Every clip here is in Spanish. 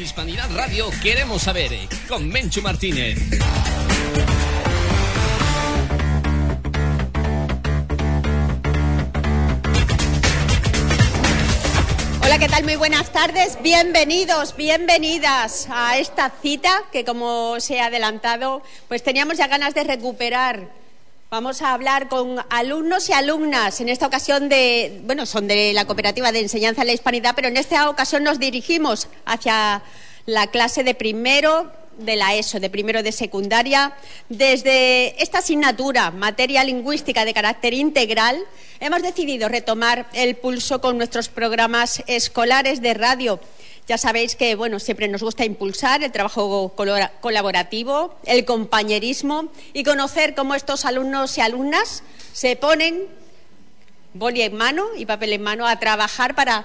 En Hispanidad Radio queremos saber, con Menchu Martínez. Hola, ¿qué tal? Muy buenas tardes. Bienvenidos, bienvenidas a esta cita que, como se ha adelantado, pues teníamos ya ganas de recuperar. Vamos a hablar con alumnos y alumnas, en esta ocasión son de la Cooperativa de Enseñanza de la Hispanidad, pero en esta ocasión nos dirigimos hacia la clase de primero de la ESO, de primero de secundaria. Desde esta asignatura, materia lingüística de carácter integral, hemos decidido retomar el pulso con nuestros programas escolares de radio. Ya sabéis que siempre nos gusta impulsar el trabajo colaborativo, el compañerismo y conocer cómo estos alumnos y alumnas se ponen boli en mano y papel en mano a trabajar para,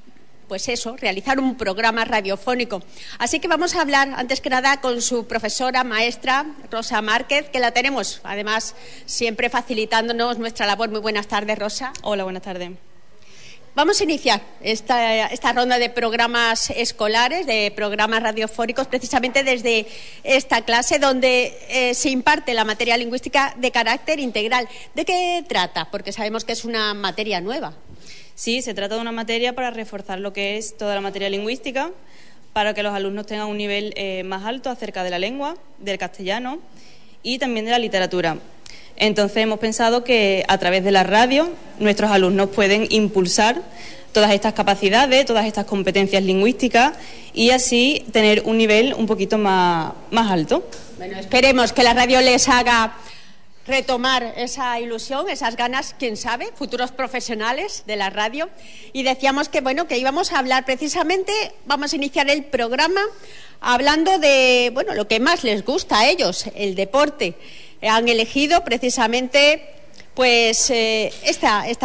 realizar un programa radiofónico. Así que vamos a hablar, antes que nada, con su profesora, maestra, Rosa Márquez, que la tenemos, además, siempre facilitándonos nuestra labor. Muy buenas tardes, Rosa. Hola, buenas tardes. Vamos a iniciar esta ronda de programas escolares, de programas radiofónicos, precisamente desde esta clase donde se imparte la materia lingüística de carácter integral. ¿De qué trata? Porque sabemos que es una materia nueva. Sí, se trata de una materia para reforzar lo que es toda la materia lingüística, para que los alumnos tengan un nivel más alto acerca de la lengua, del castellano y también de la literatura. Entonces hemos pensado que a través de la radio nuestros alumnos pueden impulsar todas estas capacidades, todas estas competencias lingüísticas y así tener un nivel un poquito más alto. Bueno, esperemos que la radio les haga retomar esa ilusión, esas ganas, quién sabe, futuros profesionales de la radio. Y decíamos que íbamos a hablar precisamente, vamos a iniciar el programa hablando de lo que más les gusta a ellos, el deporte. Han elegido precisamente estas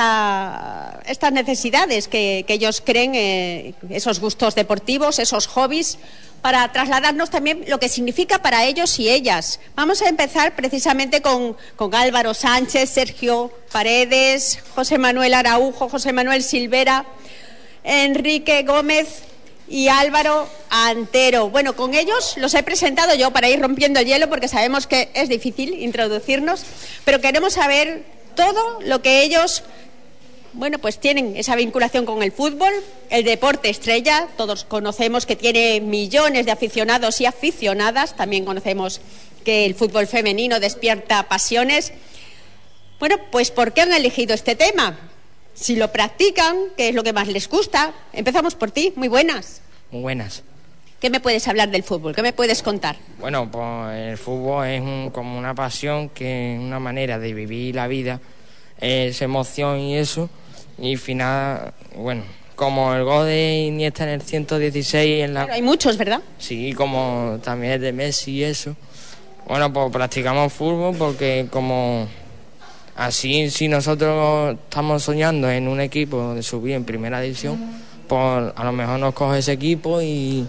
necesidades que ellos creen, esos gustos deportivos, esos hobbies, para trasladarnos también lo que significa para ellos y ellas. Vamos a empezar precisamente con Álvaro Sánchez, Sergio Paredes, José Manuel Araujo, José Manuel Silvera, Enrique Gómez y Álvaro Antero. Bueno, con ellos los he presentado yo para ir rompiendo el hielo, porque sabemos que es difícil introducirnos, pero queremos saber todo lo que ellos tienen esa vinculación con el fútbol, el deporte estrella. Todos conocemos que tiene millones de aficionados y aficionadas. También conocemos que el fútbol femenino despierta pasiones. ¿Por qué han elegido este tema? Si lo practican, ¿qué es lo que más les gusta? Empezamos por ti. Muy buenas. Muy buenas. ¿Qué me puedes hablar del fútbol? ¿Qué me puedes contar? Bueno, pues el fútbol es como una pasión, que es una manera de vivir la vida, es emoción y eso. Y final, como el gol de Iniesta en el 116 en la... Pero hay muchos, ¿verdad? Sí, como también el de Messi y eso. Pues practicamos fútbol porque como... Así, si nosotros estamos soñando en un equipo de subir en primera división, pues a lo mejor nos coge ese equipo y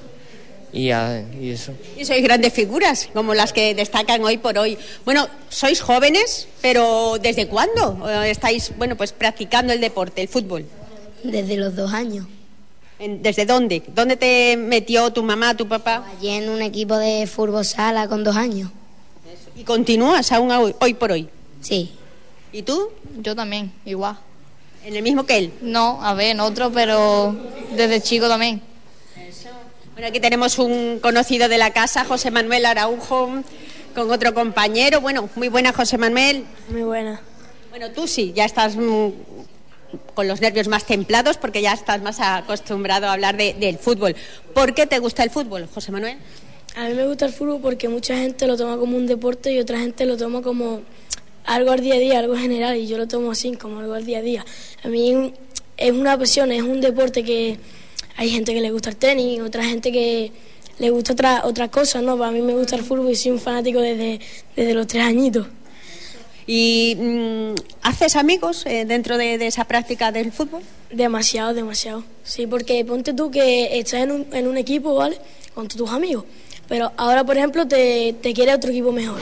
eso. Y sois grandes figuras, como las que destacan hoy por hoy. Sois jóvenes, pero ¿desde cuándo estáis, practicando el deporte, el fútbol? Desde los 2 años. ¿Desde dónde? ¿Dónde te metió tu mamá, tu papá? Allí en un equipo de fútbol sala con 2 años. ¿Y continúas aún hoy por hoy? Sí. ¿Y tú? Yo también, igual. ¿En el mismo que él? No, en otro, pero desde chico también. Bueno, aquí tenemos un conocido de la casa, José Manuel Araujo, con otro compañero. Muy buena, José Manuel. Muy buena. Tú sí, ya estás con los nervios más templados porque ya estás más acostumbrado a hablar del fútbol. ¿Por qué te gusta el fútbol, José Manuel? A mí me gusta el fútbol porque mucha gente lo toma como un deporte y otra gente lo toma como algo al día a día, algo general, y yo lo tomo así, como algo al día a día. A mí es una pasión, es un deporte que hay gente que le gusta el tenis, otra gente que le gusta otras cosas, ¿no? Para mí me gusta el fútbol y soy un fanático desde los 3 añitos. ¿Y haces amigos dentro de esa práctica del fútbol? Demasiado. Sí, porque ponte tú que estás en un equipo, ¿vale? Con tus amigos, pero ahora, por ejemplo, te quiere otro equipo mejor.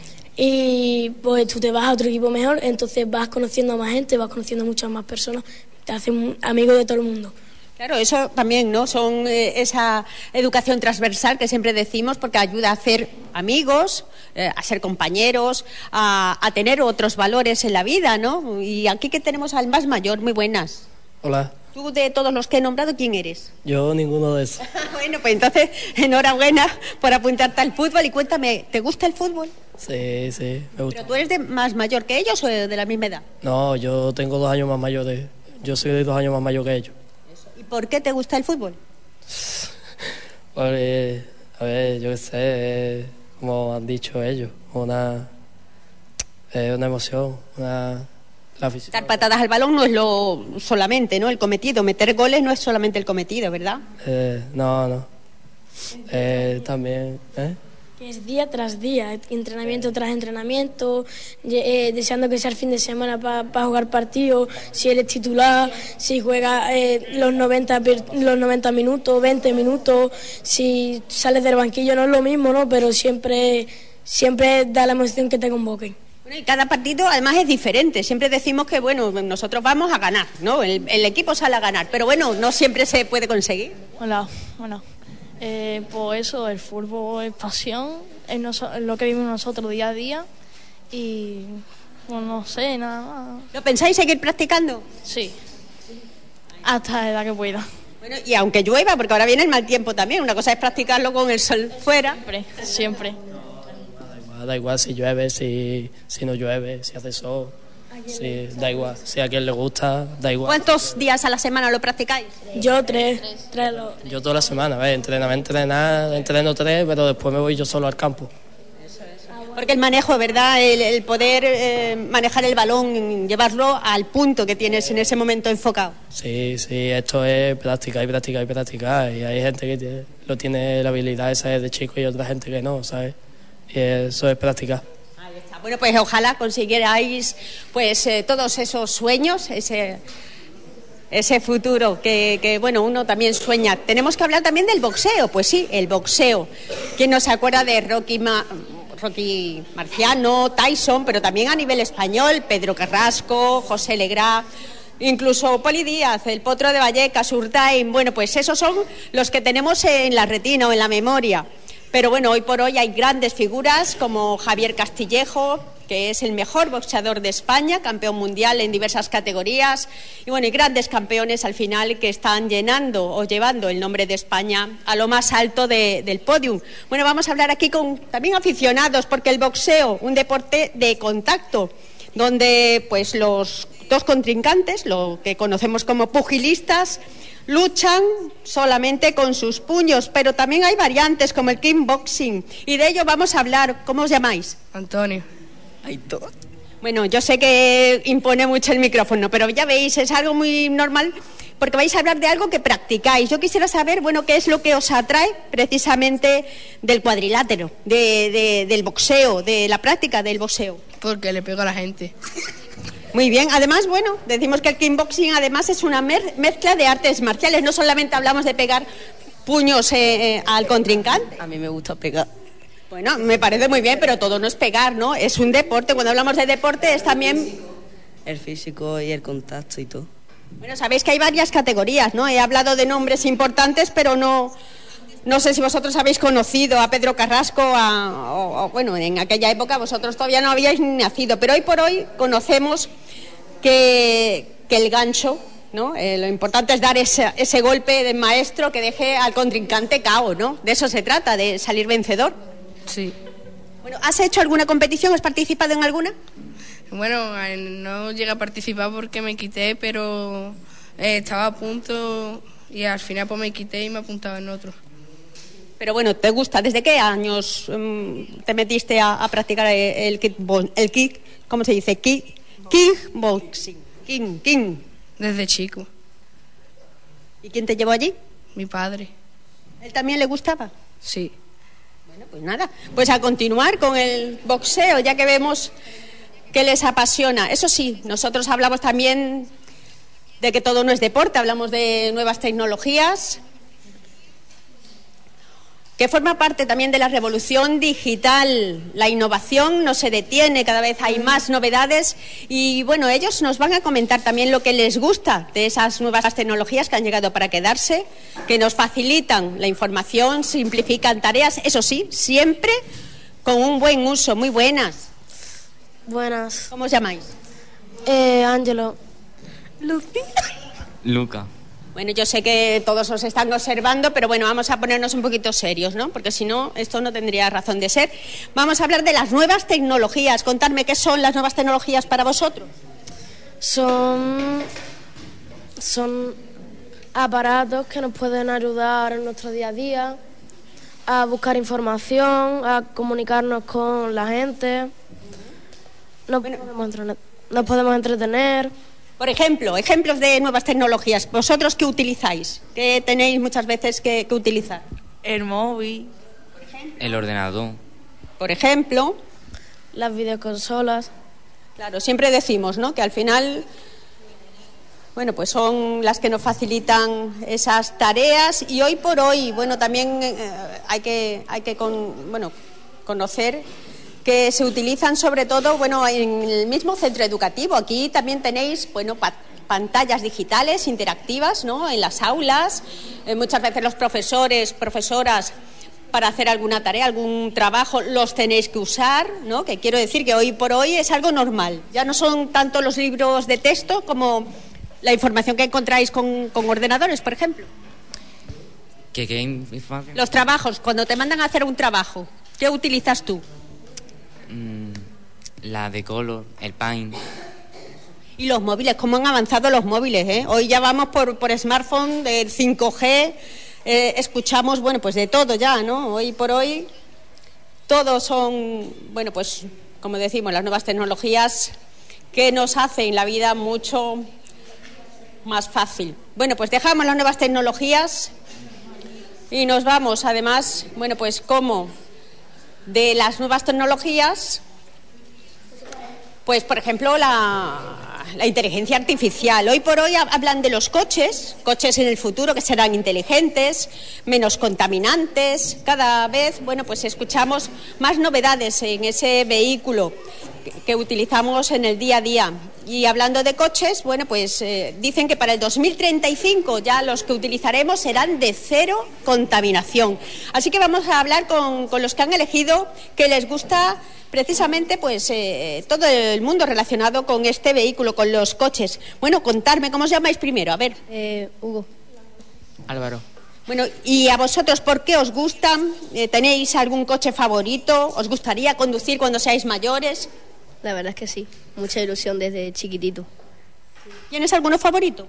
Y pues tú te vas a otro equipo mejor, entonces vas conociendo a más gente, vas conociendo a muchas más personas, te haces amigo de todo el mundo. Claro, eso también, ¿no? Son esa educación transversal que siempre decimos, porque ayuda a hacer amigos, a ser compañeros, a tener otros valores en la vida, ¿no? Y aquí que tenemos al más mayor, muy buenas. Hola. Tú, de todos los que he nombrado, ¿quién eres? Yo ninguno de esos. Bueno, pues entonces, enhorabuena por apuntarte al fútbol. Y cuéntame, ¿te gusta el fútbol? Sí, me gusta. ¿Pero tú eres más mayor que ellos o de la misma edad? No, yo tengo 2 años más mayor Yo soy de 2 años más mayor que ellos. ¿Y por qué te gusta el fútbol? Pues, a ver, yo qué sé, como han dicho ellos, una emoción, la afición. Dar patadas al balón no es solamente, ¿no? El cometido. Meter goles no es solamente el cometido, ¿verdad? No. También, Que es día tras día, entrenamiento tras entrenamiento, deseando que sea el fin de semana para jugar partidos, si eres titular, si juegas los 90 minutos, 20 minutos, si sales del banquillo no es lo mismo, ¿no? Pero siempre da la emoción que te convoquen. Bueno, y cada partido además es diferente. Siempre decimos que, bueno, nosotros vamos a ganar, ¿no? El equipo sale a ganar, pero bueno, no siempre se puede conseguir. Hola, bueno. Pues eso, el fútbol es pasión, es lo que vivimos nosotros día a día y pues no sé, nada más. ¿Lo pensáis seguir practicando? Sí, hasta la edad que pueda. Bueno, y aunque llueva, porque ahora viene el mal tiempo también, una cosa es practicarlo con el sol fuera. Siempre. Da igual si llueve, si no llueve, si hace sol. Sí, da igual, si a quien le gusta, da igual. ¿Cuántos días a la semana lo practicáis? Yo tres. Yo toda la semana, entreno 3, pero después me voy yo solo al campo. Porque el manejo, ¿verdad? El poder manejar el balón, llevarlo al punto que tienes en ese momento enfocado. Sí, esto es practicar. Y hay gente que tiene la habilidad esa de chico y otra gente que no, ¿sabes? Y eso es practicar. Bueno, pues ojalá consiguierais pues todos esos sueños, ese futuro que bueno, uno también sueña. Tenemos que hablar también del boxeo, pues sí, el boxeo. ¿Quién no se acuerda de Rocky Marciano, Tyson, pero también a nivel español, Pedro Carrasco, José Legrá, incluso Poli Díaz, el Potro de Vallecas, Urtain? Bueno, pues esos son los que tenemos en la retina o en la memoria. Pero bueno, hoy por hoy hay grandes figuras como Javier Castillejo, que es el mejor boxeador de España, campeón mundial en diversas categorías, y bueno, y grandes campeones al final que están llenando o llevando el nombre de España a lo más alto del podium. Bueno, vamos a hablar aquí con también aficionados, porque el boxeo, un deporte de contacto, donde pues los dos contrincantes, lo que conocemos como pugilistas, luchan solamente con sus puños, pero también hay variantes como el kickboxing, y de ello vamos a hablar. ¿Cómo os llamáis? Antonio. Aitor. Bueno, yo sé que impone mucho el micrófono, pero ya veis, es algo muy normal, porque vais a hablar de algo que practicáis. Yo quisiera saber, bueno, qué es lo que os atrae precisamente del cuadrilátero, del boxeo, de la práctica del boxeo. Porque le pego a la gente. Muy bien, además, bueno, decimos que el kickboxing además es una mezcla de artes marciales, no solamente hablamos de pegar puños al contrincante. A mí me gusta pegar. Bueno, me parece muy bien, pero todo no es pegar, ¿no? Es un deporte, cuando hablamos de deporte es también... El físico y el contacto y todo. Bueno, sabéis que hay varias categorías, ¿no? He hablado de nombres importantes, pero no sé si vosotros habéis conocido a Pedro Carrasco, bueno, en aquella época vosotros todavía no habíais nacido, pero hoy por hoy conocemos que el gancho, ¿no? Lo importante es dar ese golpe de maestro que deje al contrincante KO, ¿no? De eso se trata, de salir vencedor. Sí. Bueno, ¿has hecho alguna competición? ¿Has participado en alguna? Bueno, no llegué a participar porque me quité, pero estaba a punto y al final pues me quité y me apuntaba en otro. Pero bueno, ¿te gusta? ¿Desde qué años te metiste a practicar el kick? ¿Cómo se dice? Kickboxing. King. Desde chico. ¿Y quién te llevó allí? Mi padre. ¿Él también le gustaba? Sí. Bueno, pues nada, pues a continuar con el boxeo, ya que vemos que les apasiona. Eso sí, nosotros hablamos también de que todo no es deporte, hablamos de nuevas tecnologías. que forma parte también de la revolución digital. La innovación no se detiene, cada vez hay más novedades y bueno, ellos nos van a comentar también lo que les gusta de esas nuevas tecnologías que han llegado para quedarse, que nos facilitan la información, simplifican tareas, eso sí, siempre con un buen uso. Muy buenas. Buenas. ¿Cómo os llamáis? Ángelo. Lucía. Luca. Bueno, yo sé que todos os están observando, pero bueno, vamos a ponernos un poquito serios, ¿no? Porque si no, esto no tendría razón de ser. Vamos a hablar de las nuevas tecnologías. Contadme qué son las nuevas tecnologías para vosotros. Son aparatos que nos pueden ayudar en nuestro día a día, a buscar información, a comunicarnos con la gente. Nos podemos entretener. Por ejemplo, ejemplos de nuevas tecnologías. ¿Vosotros qué utilizáis? ¿Qué tenéis muchas veces que utilizar? El móvil. El ordenador. Por ejemplo. Las videoconsolas. Claro, siempre decimos, ¿no?, que al final, bueno, pues son las que nos facilitan esas tareas y hoy por hoy, bueno, también hay que conocer que se utilizan sobre todo, bueno, en el mismo centro educativo. Aquí también tenéis, bueno, pantallas digitales interactivas, ¿no?, en las aulas. Muchas veces los profesores, profesoras, para hacer alguna tarea, algún trabajo, los tenéis que usar, ¿no? Que quiero decir que hoy por hoy es algo normal. Ya no son tanto los libros de texto como la información que encontráis con ordenadores, por ejemplo. ¿Qué información? Los trabajos, cuando te mandan a hacer un trabajo, ¿qué utilizas tú? La de color, el Paint. Y los móviles, ¿cómo han avanzado los móviles? Hoy ya vamos por smartphone del 5G, escuchamos, bueno, pues de todo ya, ¿no? Hoy por hoy todos son, bueno, pues como decimos, las nuevas tecnologías que nos hacen la vida mucho más fácil. Bueno, pues dejamos las nuevas tecnologías y nos vamos, además, bueno, pues como de las nuevas tecnologías, pues por ejemplo la inteligencia artificial. Hoy por hoy hablan de los coches en el futuro que serán inteligentes, menos contaminantes. Cada vez, bueno, pues escuchamos más novedades en ese vehículo que utilizamos en el día a día. Y hablando de coches, bueno, pues dicen que para el 2035 ya los que utilizaremos serán de cero contaminación. Así que vamos a hablar con los que han elegido que les gusta precisamente pues todo el mundo relacionado con este vehículo, con los coches. Bueno, contarme, ¿cómo os llamáis primero? A ver. Hugo. Álvaro. Bueno, ¿y a vosotros por qué os gustan? ¿Tenéis algún coche favorito? ¿Os gustaría conducir cuando seáis mayores? La verdad es que sí, mucha ilusión desde chiquitito. ¿Tienes alguno favorito?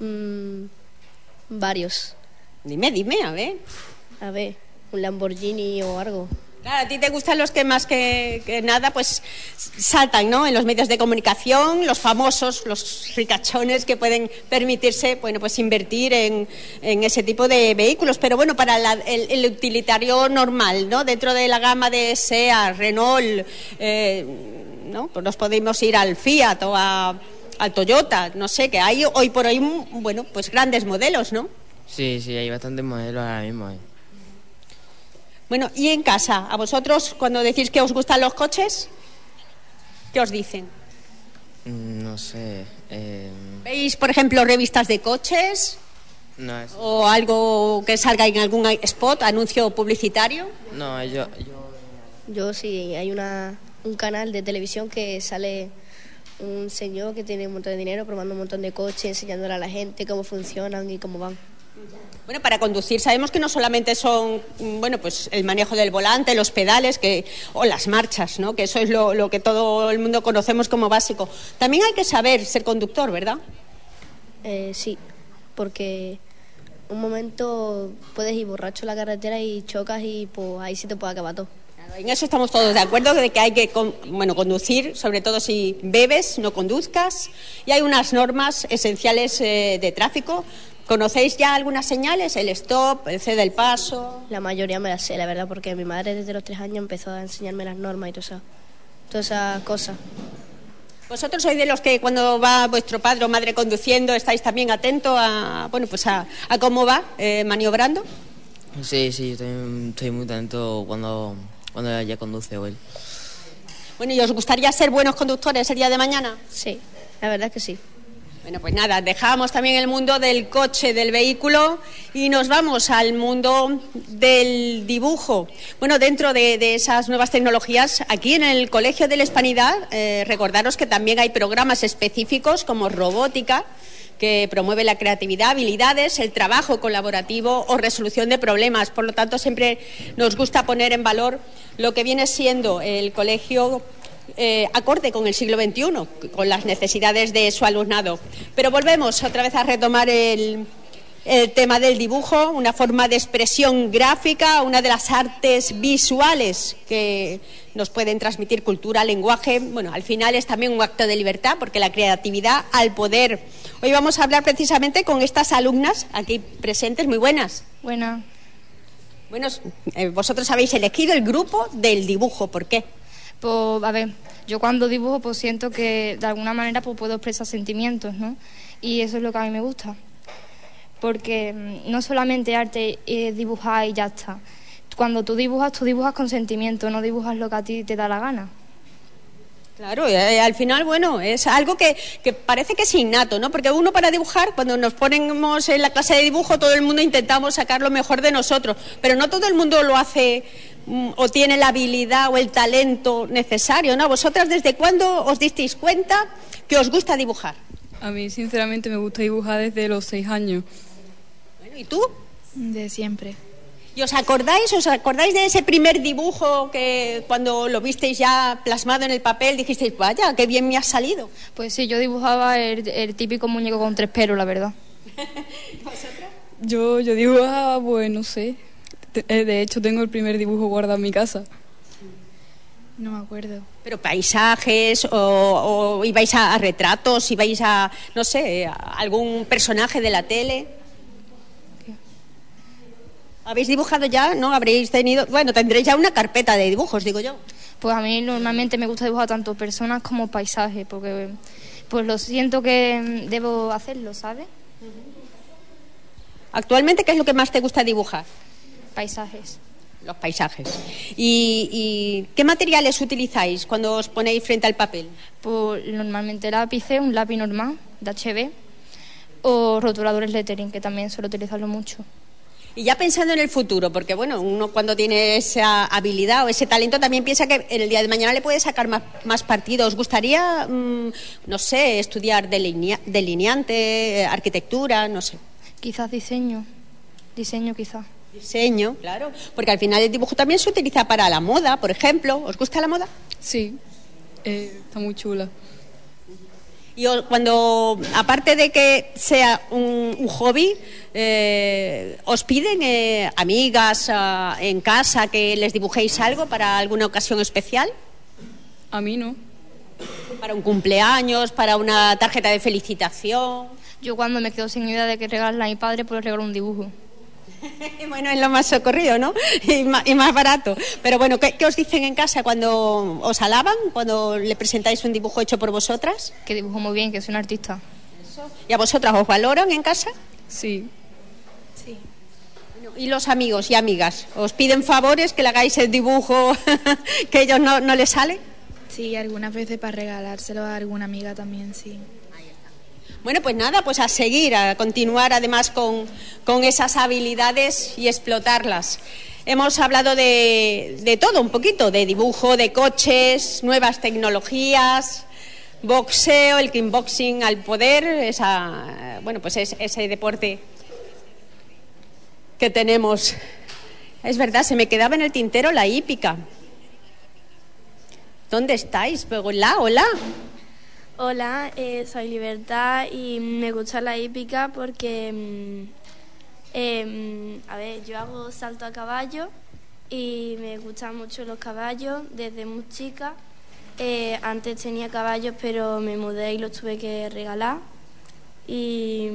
Varios. Dime, a ver. A ver, un Lamborghini o algo. Claro, a ti te gustan los que más que nada pues saltan, ¿no?, en los medios de comunicación, los famosos, los ricachones que pueden permitirse, bueno, pues invertir en ese tipo de vehículos. Pero bueno, para el utilitario normal, ¿no?, dentro de la gama de SEAT, Renault, ¿no?, pues nos podemos ir al Fiat o al Toyota, no sé, que hay hoy por hoy, bueno, pues grandes modelos, ¿no? Sí, hay bastantes modelos ahora mismo. Bueno, y en casa, ¿a vosotros cuando decís que os gustan los coches, qué os dicen? No sé. ¿Veis, por ejemplo, revistas de coches? No, ¿O algo que salga en algún spot, anuncio publicitario? No, Yo sí, hay un canal de televisión que sale un señor que tiene un montón de dinero probando un montón de coches, enseñándole a la gente cómo funcionan y cómo van. Bueno, para conducir sabemos que no solamente son, bueno, pues el manejo del volante, los pedales o las marchas, ¿no?, que eso es lo que todo el mundo conocemos como básico. También hay que saber ser conductor, ¿verdad? Sí, porque un momento puedes ir borracho en la carretera y chocas y pues ahí sí te puede acabar todo. En eso estamos todos de acuerdo, de que hay que conducir, sobre todo si bebes, no conduzcas, y hay unas normas esenciales de tráfico. ¿Conocéis ya algunas señales? El stop, el cede el paso. La mayoría me las sé, la verdad, porque mi madre desde los 3 años empezó a enseñarme las normas y todas esas cosas. ¿Vosotros sois de los que cuando va vuestro padre o madre conduciendo estáis también atentos a cómo va maniobrando? Sí, yo también estoy muy atento cuando ella conduce o él. Bueno, ¿y os gustaría ser buenos conductores el día de mañana? Sí, la verdad que sí. Bueno, pues nada, dejamos también el mundo del coche, del vehículo, y nos vamos al mundo del dibujo. Bueno, dentro de esas nuevas tecnologías, aquí en el Colegio de la Hispanidad, recordaros que también hay programas específicos como robótica, que promueve la creatividad, habilidades, el trabajo colaborativo o resolución de problemas. Por lo tanto, siempre nos gusta poner en valor lo que viene siendo el colegio acorde con el siglo XXI, con las necesidades de su alumnado. Pero volvemos otra vez a retomar el tema del dibujo, una forma de expresión gráfica, una de las artes visuales que nos pueden transmitir cultura, lenguaje. Bueno, al final es también un acto de libertad, porque la creatividad al poder. Hoy vamos a hablar precisamente con estas alumnas aquí presentes. Muy buenas. Buenas. Bueno, vosotros habéis elegido el grupo del dibujo. ¿Por qué? Pues, a ver, yo cuando dibujo pues siento que de alguna manera pues puedo expresar sentimientos, ¿no? Y eso es lo que a mí me gusta. Porque no solamente arte es dibujar y ya está. Cuando tú dibujas con sentimiento, no dibujas lo que a ti te da la gana. Claro, al final, bueno, es algo que parece que es innato, ¿no? Porque uno para dibujar, cuando nos ponemos en la clase de dibujo, todo el mundo intentamos sacar lo mejor de nosotros, pero no todo el mundo lo hace o tiene la habilidad o el talento necesario, ¿no? ¿Vosotras desde cuándo os disteis cuenta que os gusta dibujar? A mí, sinceramente, me gusta dibujar desde los 6 años. Bueno, ¿y tú? De siempre. ¿Y os acordáis de ese primer dibujo que cuando lo visteis ya plasmado en el papel dijisteis, vaya, qué bien me ha salido? Pues sí, yo dibujaba el típico muñeco con 3 pelos, la verdad. ¿Vosotras? Yo dibujaba, pues no sé. De hecho, tengo el primer dibujo guardado en mi casa. No me acuerdo. ¿Pero paisajes o ibais a retratos, ibais a, no sé, a algún personaje de la tele? ¿Habéis dibujado ya? ¿No? Habréis tenido... Bueno, tendréis ya una carpeta de dibujos, digo yo. Pues a mí normalmente me gusta dibujar tanto personas como paisajes, porque pues lo siento que debo hacerlo, ¿sabes? Actualmente, ¿qué es lo que más te gusta dibujar? Paisajes. Los paisajes. ¿Y qué materiales utilizáis cuando os ponéis frente al papel? Pues normalmente lápices, un lápiz normal, de HB, o rotuladores lettering, que también suelo utilizarlo mucho. Y ya pensando en el futuro, porque bueno, uno cuando tiene esa habilidad o ese talento también piensa que en el día de mañana le puede sacar más partido. ¿Os gustaría, no sé, estudiar delineante, arquitectura, no sé? Quizás diseño quizás. Diseño, claro, porque al final el dibujo también se utiliza para la moda, por ejemplo. ¿Os gusta la moda? Sí, está muy chula. Y cuando, aparte de que sea un hobby, ¿os piden amigas en casa que les dibujéis algo para alguna ocasión especial? A mí no. ¿Para un cumpleaños, para una tarjeta de felicitación? Yo cuando me quedo sin idea de qué regalarle a mi padre, pues le regalo un dibujo. Bueno, es lo más socorrido, ¿no? Y más barato. Pero bueno, ¿qué os dicen en casa cuando os alaban, cuando le presentáis un dibujo hecho por vosotras? Que dibujo muy bien, que soy una artista. ¿Y a vosotras os valoran en casa? Sí. Sí. Bueno, ¿y los amigos y amigas? ¿Os piden favores que le hagáis el dibujo que a ellos no les sale? Sí, algunas veces para regalárselo a alguna amiga también, sí. Bueno, pues nada, pues a seguir, a continuar además con esas habilidades y explotarlas. Hemos hablado de todo un poquito, de dibujo, de coches, nuevas tecnologías, boxeo, el kickboxing al poder, ese deporte que tenemos. Es verdad, se me quedaba en el tintero la hípica. ¿Dónde estáis? Hola, hola. Hola, soy Libertad y me gusta la hípica porque, yo hago salto a caballo y me gustan mucho los caballos desde muy chica. Antes tenía caballos, pero me mudé y los tuve que regalar. Y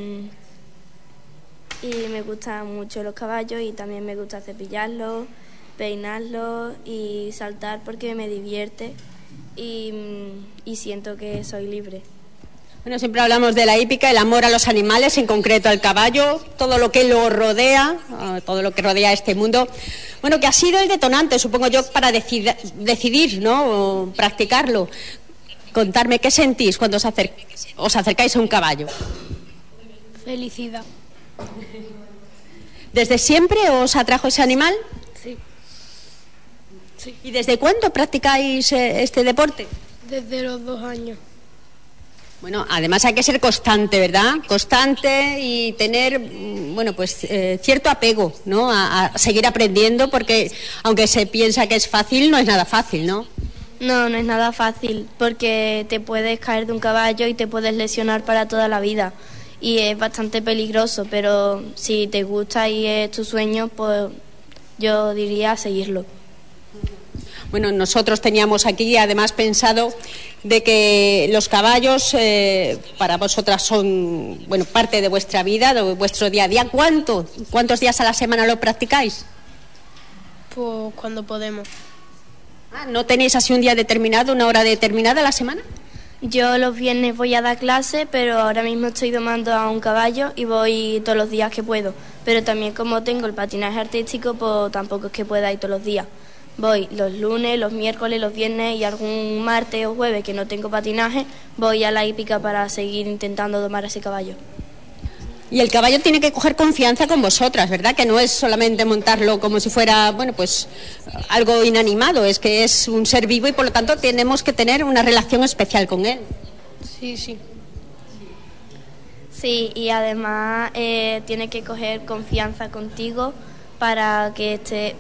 me gustan mucho los caballos y también me gusta cepillarlos, peinarlos y saltar porque me divierte. Y siento que soy libre. Bueno, siempre hablamos de la hípica, el amor a los animales, en concreto al caballo, todo lo que lo rodea, todo lo que rodea este mundo. Bueno, que ha sido el detonante, supongo yo, para decidir, ¿no?, o practicarlo. Contarme, ¿qué sentís cuando os acercáis a un caballo? Felicidad. ¿Desde siempre os atrajo ese animal? Sí. Sí. ¿Y desde cuándo practicáis este deporte? Desde los 2 años. Bueno, además hay que ser constante, ¿verdad? Constante y tener, bueno, pues cierto apego, ¿no? A seguir aprendiendo, porque aunque se piensa que es fácil, no es nada fácil, ¿no? No, no es nada fácil, porque te puedes caer de un caballo y te puedes lesionar para toda la vida. Y es bastante peligroso, pero si te gusta y es tu sueño, pues yo diría seguirlo. Bueno, nosotros teníamos aquí además pensado de que los caballos para vosotras son, bueno, parte de vuestra vida, de vuestro día a día. ¿Cuántos días a la semana lo practicáis? Pues cuando podemos. ¿No tenéis así un día determinado, una hora determinada a la semana? Yo los viernes voy a dar clase, pero ahora mismo estoy domando a un caballo y voy todos los días que puedo. Pero también como tengo el patinaje artístico, pues tampoco es que pueda ir todos los días. Voy los lunes, los miércoles, los viernes y algún martes o jueves que no tengo patinaje, voy a la hípica para seguir intentando domar a ese caballo. Y el caballo tiene que coger confianza con vosotras, ¿verdad? Que no es solamente montarlo como si fuera, bueno, pues algo inanimado, es que es un ser vivo y por lo tanto tenemos que tener una relación especial con él. Sí, sí. Sí, y además tiene que coger confianza contigo para que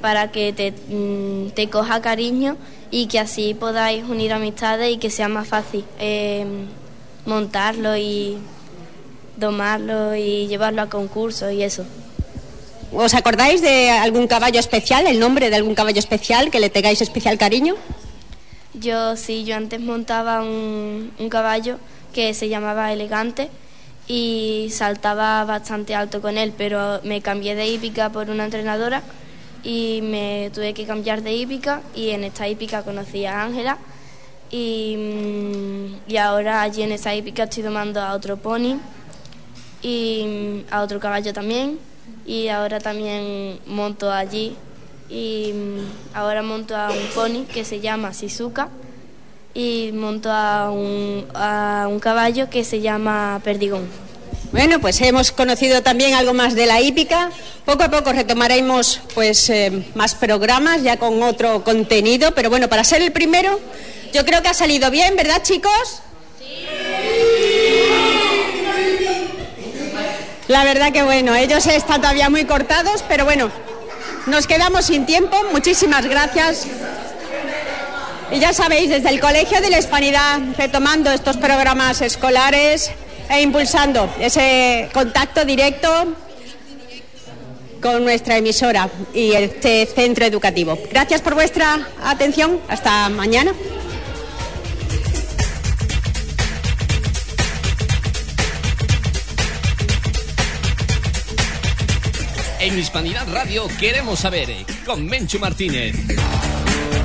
te coja cariño y que así podáis unir amistades y que sea más fácil montarlo y domarlo y llevarlo a concursos y eso. ¿Os acordáis de algún caballo especial, el nombre de algún caballo especial que le tengáis especial cariño? Yo antes montaba un caballo que se llamaba Elegante y saltaba bastante alto con él, pero me cambié de hípica por una entrenadora y me tuve que cambiar de hípica y en esta hípica conocí a Ángela y ahora allí en esa hípica estoy domando a otro pony y a otro caballo también y ahora también monto allí y ahora monto a un pony que se llama Shizuka y monto a un caballo que se llama Perdigón. Bueno, pues hemos conocido también algo más de la hípica. Poco a poco retomaremos pues más programas ya con otro contenido, pero bueno, para ser el primero yo creo que ha salido bien, ¿verdad, chicos? Sí. La verdad que bueno, ellos están todavía muy cortados, pero bueno, nos quedamos sin tiempo. Muchísimas gracias. Y ya sabéis, desde el Colegio de la Hispanidad, retomando estos programas escolares e impulsando ese contacto directo con nuestra emisora y este centro educativo. Gracias por vuestra atención. Hasta mañana. En Hispanidad Radio queremos saber, con Menchu Martínez.